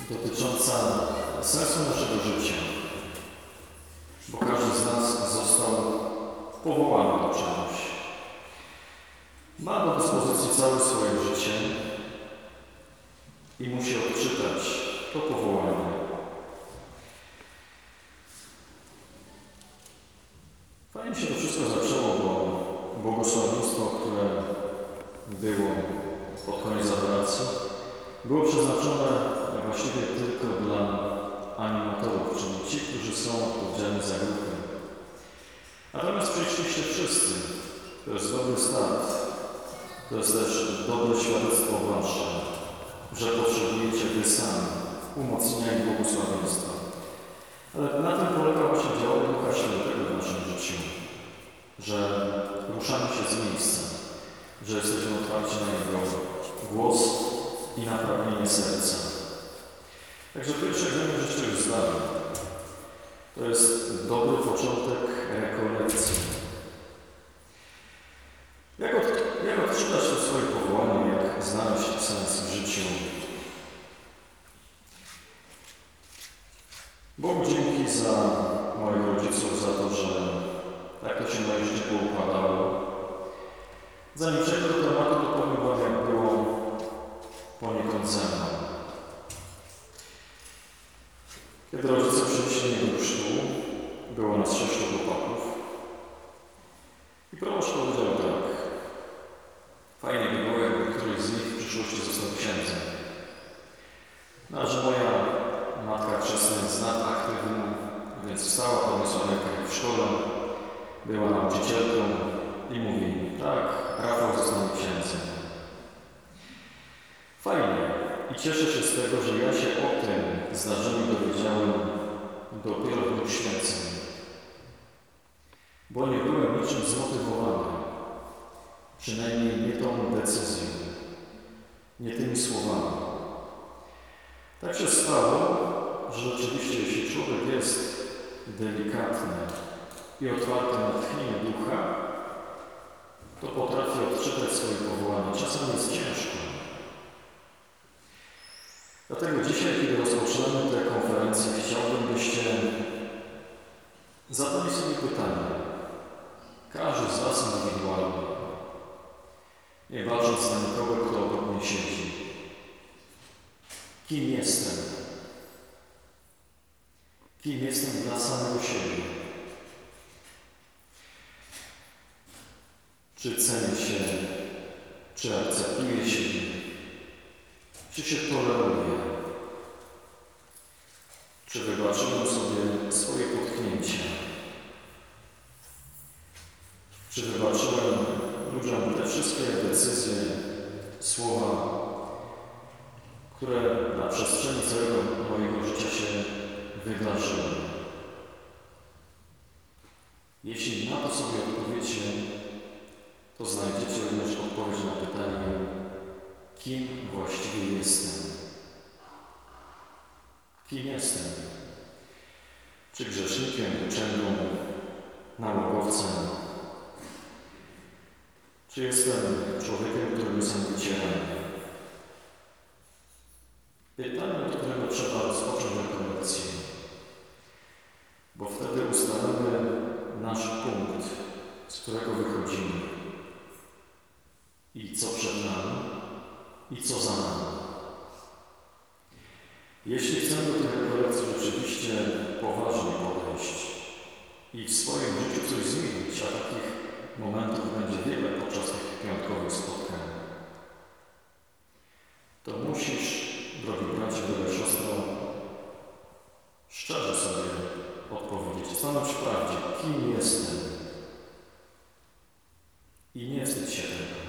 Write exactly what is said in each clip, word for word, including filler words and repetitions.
dotycząca sensu naszego życia, bo każdy z nas został powołany do czegoś. Ma do dyspozycji całe swoje życie i musi odczytać to powołanie. Fajnie się to wszystko zaczęło, bo błogosławieństwo, które było pod koniec adoracji, było przeznaczone właściwie tylko dla animatorów, czyli ci, którzy są odpowiedzialni za grupę. Natomiast przyszliście wszyscy. To jest dobry start. To jest też dobre świadectwo wasze, że potrzebujecie wy sami umocnienia i błogosławieństwa. Ale na tym polega właśnie działanie Ducha Świętego w naszym życiu, że ruszamy się z miejsca, że jesteśmy otwarci na Jego głos i na pragnienie serca. Także pierwsze egzamin życia już zdany. To jest dobry początek rekolekcji. Jak, od, jak odczytać to swoje powołanie, jak znaleźć sens w życiu? Bogu dzięki za moich rodziców, za to, że tak to się moje życie poukładało. Zanim przejdę do tematu, to powiem wam, jak było poniekąd ze mną. Kiedy rodzice przynieśli mnie do chrztu, było nas sześciu chłopaków i proboszcz powiedział tak: fajnie by było, jakby któryś z nich w przyszłości został księdzem. No, a że moja matka wczesna jest nadaktywna, więc wstała, podniosła rękę w szkole, była nauczycielką i mówi: tak, Rafał zostanie księdzem. Fajnie. I cieszę się z tego, że ja się o tym zdarzeniu dowiedziałem dopiero w dniu święceń. Bo nie byłem niczym zmotywowany. Przynajmniej nie tą decyzją, nie tymi słowami. Tak się stało, że rzeczywiście, jeśli człowiek jest delikatny i otwarty na tchnienie ducha, to potrafi odczytać swoje powołanie. Czasem jest ciężko. Dlatego dzisiaj, kiedy rozpoczynamy tę konferencję, chciałbym, byście zadali sobie pytanie. Każdy z was indywidualnie, nie patrząc na nikogo, kto obok mnie siedzi. Kim jestem? Kim jestem dla samego siebie? Czy cenię się? Czy akceptuję siebie? Czy się toleruję? Czy wybaczyłem sobie swoje potknięcia? Czy wybaczyłem ludziom te wszystkie decyzje, słowa, które na przestrzeni całego mojego życia się wydarzyły? Jeśli na to sobie odpowiecie, to znajdziecie również odpowiedź na pytanie, kim właściwie jestem? Kim jestem? Czy grzesznikiem, uczeniem, nałogowcem? Czy jestem człowiekiem, którym jest ambicjerem? Pytanie, od którego trzeba rozpocząć rekolekcję, bo wtedy ustalamy nasz punkt, z którego wychodzimy i co przed nami i co za nami. Jeśli chcemy do tej rekolekcji rzeczywiście poważnie podejść i w swoim życiu coś zmienić, a takich momentów będzie wiele podczas tych piątkowych spotkań, to musisz, drogi bracie, droga siostro, szczerze sobie odpowiedzieć, stanąć w prawdzie, kim jestem i nie wstydź się tego.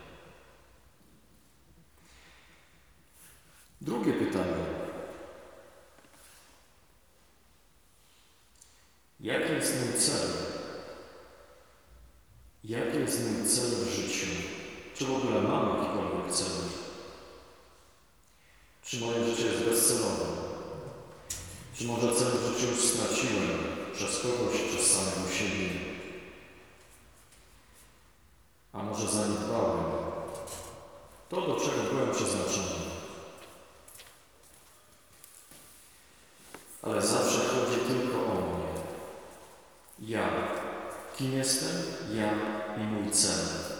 Drugie pytanie. Jaki jest mój cel? Jaki jest mój cel w życiu? Czy w ogóle mam jakikolwiek cel? Czy moje życie jest bezcelowe? Czy może cel w życiu już straciłem przez kogoś, przez samego siebie? A może zaniedbałem to, do czego byłem przeznaczony? ale zawsze chodzi tylko o mnie. Ja. Kim jestem? Ja i mój cel.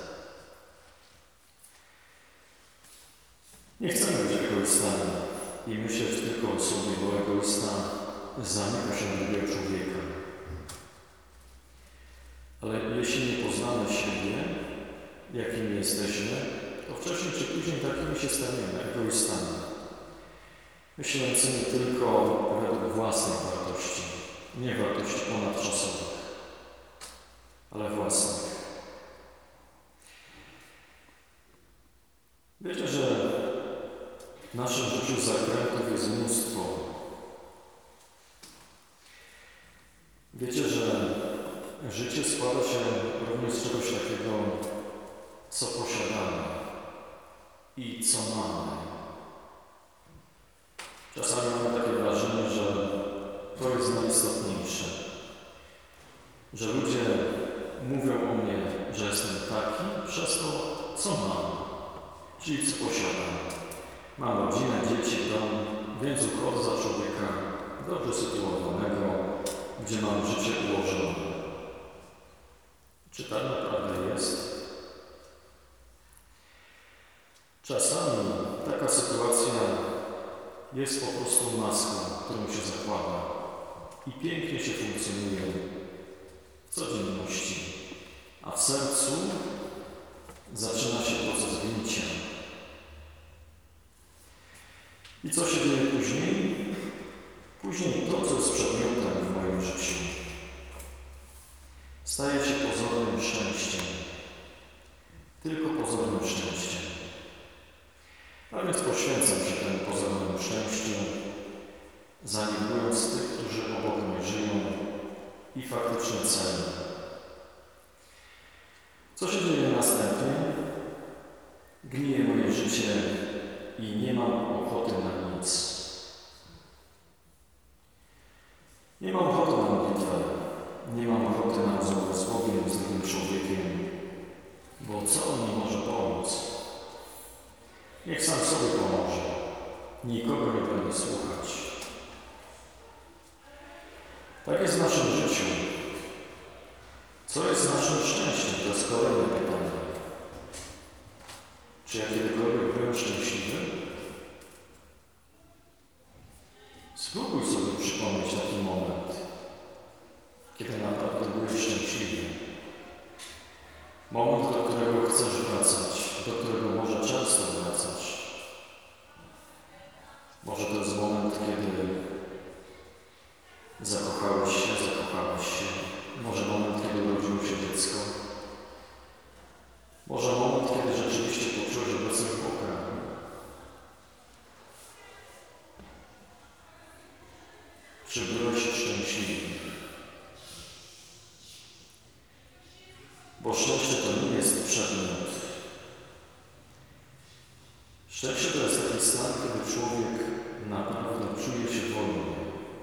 Nie chcemy być egoistami i myśleć tylko o sobie, bo egoista zamyka się drugiego człowieka. Ale jeśli nie poznamy siebie, jakimi jesteśmy, to wcześniej czy później takimi się staniemy, egoistami. Myślącymi tylko według własnych wartości, nie wartości ponadczasowych, ale własnych. Wiecie, że w naszym życiu zakrętów jest mnóstwo. Wiecie, że życie składa się również z czegoś takiego, co posiadamy i co mamy. Czasami mamy takie wrażenie, że to jest najistotniejsze. Że ludzie mówią o mnie, że jestem taki przez to, co mam, czyli co posiadam. Mam rodzinę, dzieci, dom, więc uchodzę za człowieka dobrze sytuowanego, gdzie mam życie ułożone. Czy tak naprawdę jest? Czasami taka sytuacja jest po prostu maską, którą się zakłada i pięknie się funkcjonuje w codzienności, a w sercu zaczyna się proces gnicia. I co się dzieje później? Później to, co jest przedmiotem w moim życiu, staje się pozornym szczęściem. Tylko pozornym szczęściem. A więc poświęcam się temu pozornemu szczęściu, zaniedbując tych, którzy obok mnie żyją i faktyczny cel. Co się dzieje następnie? Gnije moje życie i nie mam ochoty na nic. Nie mam ochoty na modlitwę, nie mam ochoty na rozmowę z Bogiem, z drugim człowiekiem, bo co on mi może pomóc? Niech sam sobie pomoże. Nikogo nie będę słuchać. Tak jest w naszym życiu. Co jest naszym szczęściem? To jest kolejne pytanie. Czy ja kiedykolwiek byłem szczęśliwy? Spróbuj sobie przypomnieć taki moment, kiedy naprawdę byłeś szczęśliwy. Moment, do którego chcesz wracać, do którego może często wracać. Może to jest moment, kiedy zakochałeś się, zakochałaś się. Może moment, kiedy urodziło się dziecko. Może moment, kiedy rzeczywiście poczułeś obecność Boga. Czy byłeś szczęśliwy? Bo szczęście to nie jest przedmiot. Szczęście to jest taki stan, kiedy człowiek naprawdę czuje się wolny.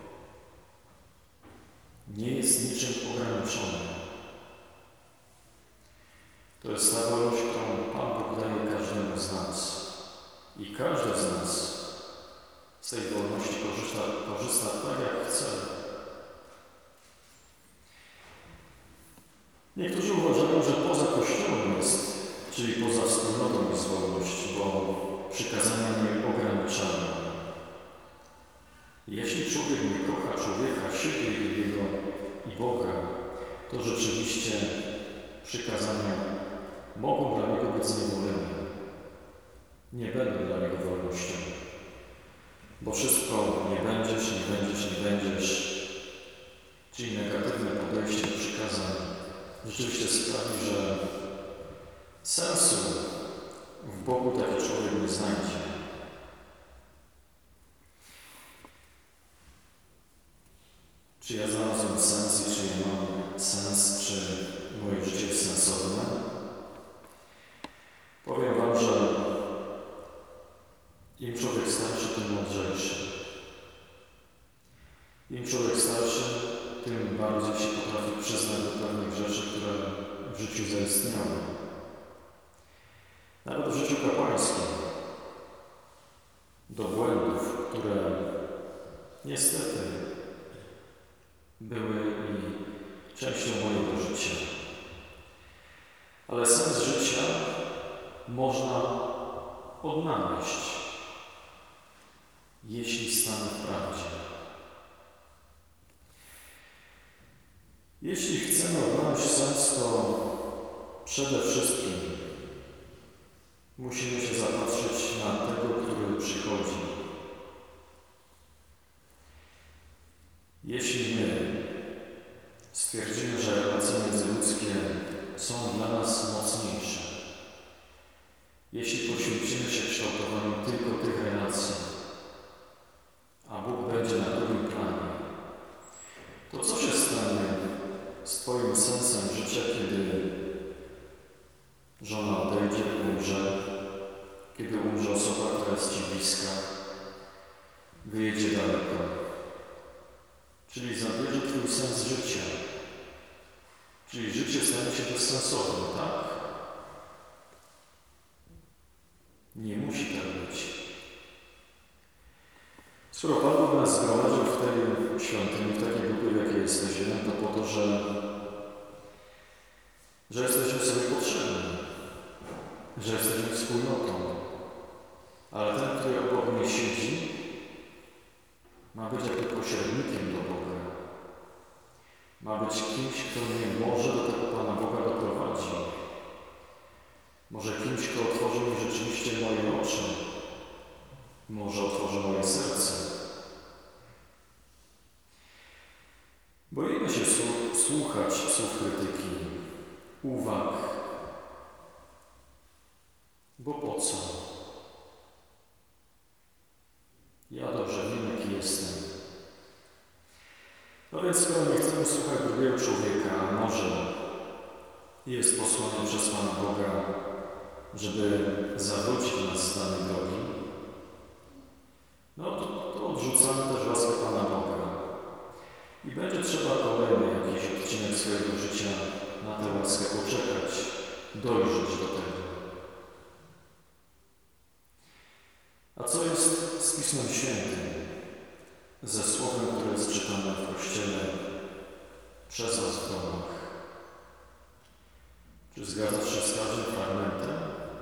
Nie jest niczym ograniczony. To jest ta wolność, którą Pan Bóg daje każdemu z nas. I każdy z nas z tej wolności korzysta, korzysta tak, jak chce. Niektórzy uważają, że poza Kościołem jest, czyli poza wspólnotą jest wolność, bo przykazania nie ograniczają. Jeśli człowiek nie kocha człowieka, siebie i jego i Boga, to rzeczywiście przykazania mogą dla niego być zniewolone. Nie będą dla niego wolnością. Bo wszystko nie będziesz, nie będziesz, nie będziesz, czyli negatywne podejście do przykazań rzeczywiście sprawi, że sensu w Bogu taki człowiek nie znajdzie. Czy ja znalazłem sens i czy ja mam sens, czy moje życie jest sensowne? Powiem Wam, że im człowiek starszy, tym mądrzejszy. Im człowiek starszy, tym bardziej się potrafi przyznać do pewnych rzeczy, które w życiu zaistniały. Nawet w życiu kapłańskim. Do błędów, które niestety były i częścią mojego życia. Ale sens życia można odnaleźć, jeśli stanę w prawdzie. Jeśli chcemy odnaleźć sens, to przede wszystkim musimy się zapatrzyć na tego, który przychodzi. Jeśli my stwierdzimy, że relacje międzyludzkie są dla nas mocniejsze, jeśli poświęcimy się kształtowaniu tylko tych relacji, a Bóg będzie na drugim planie, to co się stanie z Twoim sensem życia, kiedy żona odejdzie, umrze, kiedy umrze osoba, która jest Ci bliska, wyjedzie daleko, czyli zabierze Twój sens życia, czyli życie stanie się bezsensowne, tak? Nie musi tak być. Skoro Pan Bóg nas zgromadził w tej świątyni, w takiej grupie, w jakiej jesteśmy, to po to, że, że jesteśmy sobie potrzebni, że jesteśmy wspólnotą. Ale ten, który obok mnie siedzi, ma być jakby pośrednikiem do Boga. Ma być kimś, kto mnie może do tego Pana Boga doprowadzi. Może kimś, kto otworzy mi rzeczywiście moje oczy. Może otworzy moje serce. Boimy się słuchać słów krytyki, uwag. Bo po co? Ja dobrze wiem, jaki jestem. No więc skoro nie chcemy słuchać drugiego człowieka, a może jest posłany przez Pana Boga, żeby zawrócić nas z danej drogi, no to, to odrzucamy też łaskę Pana Boga. I będzie trzeba kolejny jakiś odcinek swojego życia na tę łaskę poczekać, dojrzeć do tego. A co jest z Pismem Świętym? Ze słowem, które jest czytane w Kościele przez Was w domach. Czy zgadzasz się z każdym fragmentem?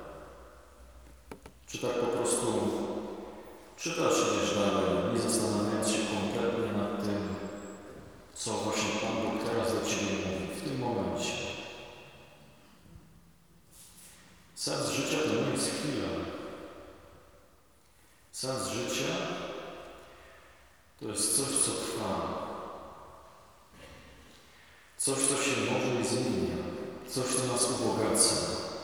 Czy tak po prostu czytasz i idziesz dalej, nie zastanawiając się kompletnie nad tym, co właśnie Pan Bóg teraz do Ciebie mówi w tym momencie? Sens życia to nie jest chwila. Sens życia to jest coś, co trwa. Coś, co się może i zmienia. Coś, co nas ubogaca.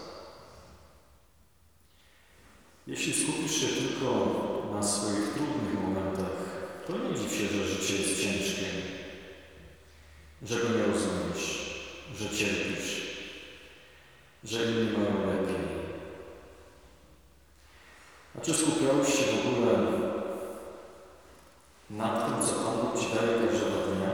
Jeśli skupisz się tylko na swoich trudnych momentach, to nie dziw się, że życie jest ciężkie, że go nie rozumiesz, że cierpisz, że inni mają lepiej. A czy skupiałeś się w ogóle nad tym, co Pan Bóg Ci daje każdego dnia?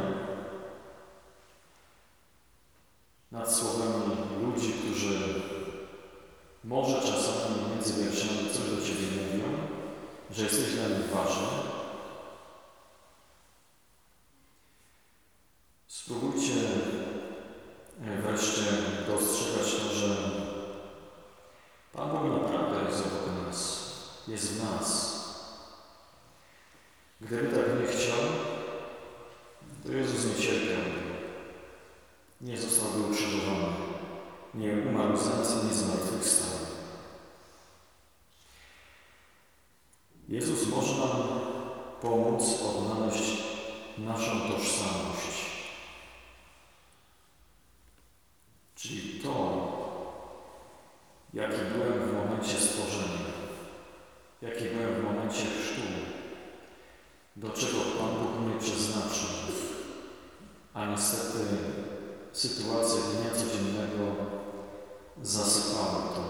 Nad słowami ludzi, którzy może czasami między wierszami coś do Ciebie mówią, że jesteś dla nich ważny? Spróbujcie wreszcie dostrzegać to, że Pan Bóg naprawdę jest obok nas, jest w nas. Gdyby tak nie chciał, to Jezus nie cierpiał, nie zostałby ukrzyżowany, nie umarł za nas i nie zmartwychwstał. Jezus może nam pomóc odnaleźć naszą tożsamość. Czyli to, jaki byłem w momencie stworzenia, jaki byłem w momencie chrztu, do czego Pan Bóg mnie przeznaczył, a niestety sytuacje dnia codziennego zasypały to.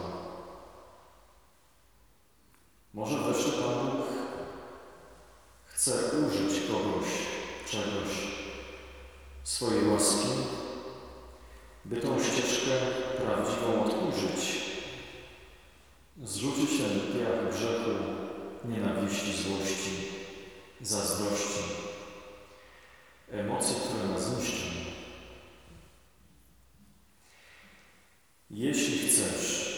Może wreszcie Pan Bóg chce użyć kogoś, czegoś, swojej łaski, by tą ścieżkę prawdziwą odkurzyć, zrzucić ten piach grzechu, nienawiści, złości, zazdrości, emocje, które nas niszczą. Jeśli chcesz,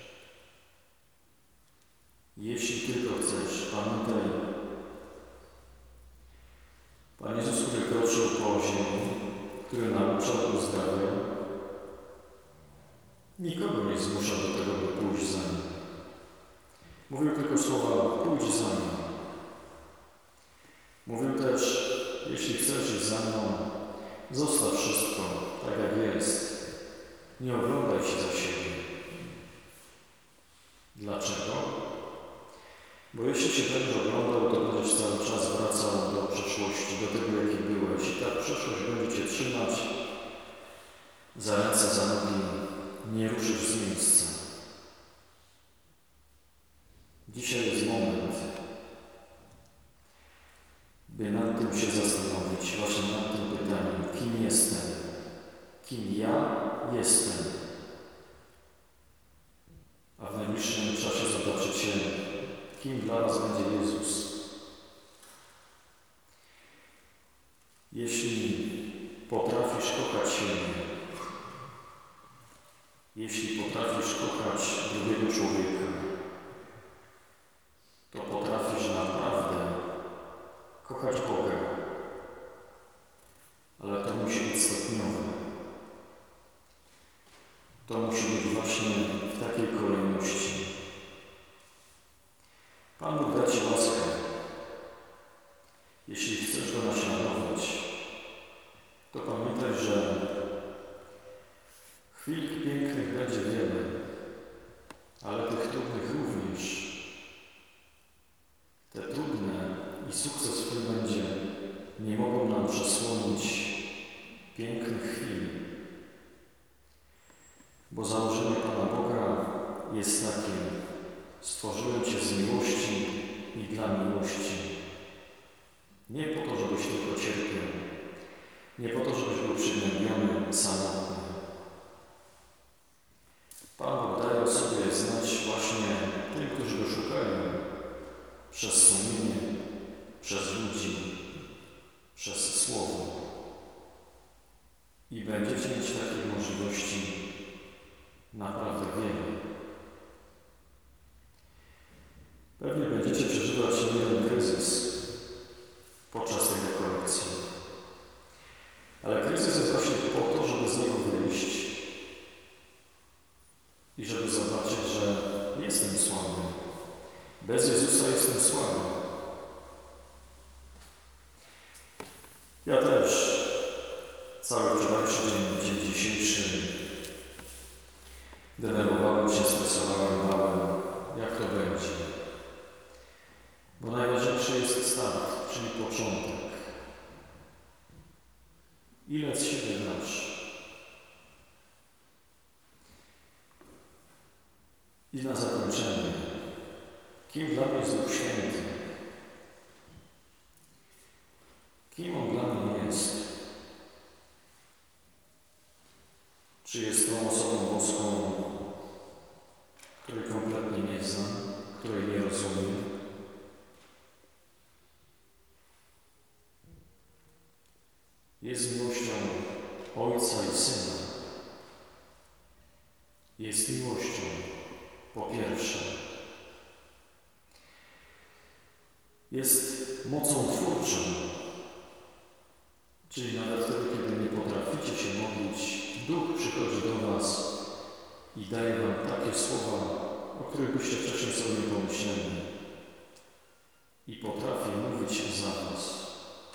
jeśli tylko chcesz, pamiętaj, Pan Jezus, który kroczył po ziemi, który nauczał, uzdrawiał, nikogo nie zmuszał do tego, by pójść za nim. Mówił tylko słowa: pójdź za mną. Mówił też: jeśli chcesz iść za mną, zostaw wszystko tak, jak jest. Nie oglądaj się za siebie. Dlaczego? Bo jeśli się będziesz oglądał, to będziesz cały czas wracał do przeszłości, do tego, jaki byłeś. I ta przeszłość będzie cię trzymać za ręce, za nogi. Nie ruszysz z miejsca. Dzisiaj jest moment, by nad tym się zastanowić, właśnie nad tym pytaniem: kim jestem? Kim ja jestem? A w najbliższym czasie zobaczyć się, kim dla Was będzie Jezus. Jeśli potrafisz kochać siebie, jeśli potrafisz kochać drugiego człowieka, to potrafisz naprawdę kochać Boga. Ale to musi być stopniowe. To musi być właśnie w takiej kolejności. Pan Bóg da Ci łaskę. Jeśli chcesz Go naśladować, to pamiętaj, że chwil pięknych będzie wiele, ale tych trudnych również. Te trudne i sukces, który będzie, nie mogą nam przesłonić pięknych chwil. Bo założenie Pana Boga jest takie: stworzyłem Cię z miłości i dla miłości. Nie po to, żebyś tylko cierpiał. Nie po to, żebyś był przygnębiony, samotny. Pan Bóg daje o sobie znać właśnie tym, którzy Go szukają, przez sumienie, przez ludzi, przez Słowo. I będziecie mieć takich możliwości naprawdę wiele. Pewnie będziecie przeżywać jeden kryzys podczas tej rekolekcji. Ale kryzys jest właśnie po to, żeby z niego wyjść i żeby zobaczyć, że jestem słaby. Bez Jezusa jestem słaby. Ja też cały wczorajszy dzień, dzień dzisiejszy denerwowałem się, stresowałem, bałem, jak to będzie. Bo najważniejszy jest start, czyli początek. Ile z siebie dasz? I na zakończenie, kim dla mnie jest Duch Święty? Kim On dla mnie jest? Czy jest tą osobą boską, której kompletnie nie znam, której nie rozumiem? Jest miłością Ojca i Syna. Jest miłością, po pierwsze. Jest mocą twórczą, czyli nawet wtedy, kiedy nie potraficie się modlić, Duch przychodzi do Was i daje Wam takie słowa, o których byście wcześniej sobie nie pomyśleli, i potrafi mówić za Was.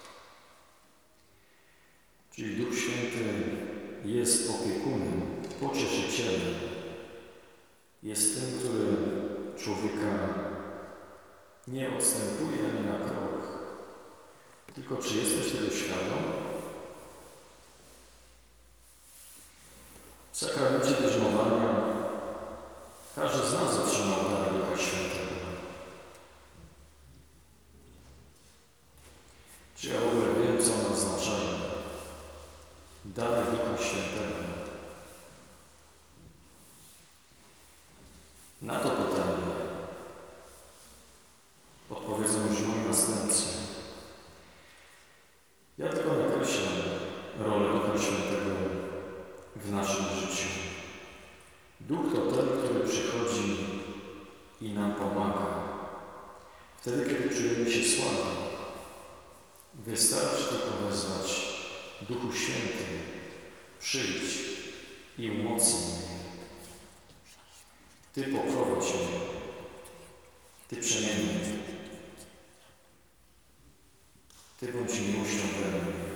Czyli Duch Święty jest opiekunem, pocieszycielem. Jest tym, który człowieka nie odstępuje ani na krok. Tylko czy jesteś tego świadom? W sakramencie bierzmowania każdy z nas otrzymał dar Ducha Świętego. Czy ja w ogóle wiem, co one oznaczają? Dary Ducha Świętego. Na to pytanie odpowiedzą już moi następcy. Ja tylko nakreślę Ducha Świętego w naszym życiu. Duch to ten, który przychodzi i nam pomaga. Wtedy, kiedy czujemy się słabi, wystarczy tylko wezwać: Duchu Święty, przyjdź i umocnij mnie. Ty poprowadź mnie, Ty przemień mnie, Ty bądź miłością we mnie.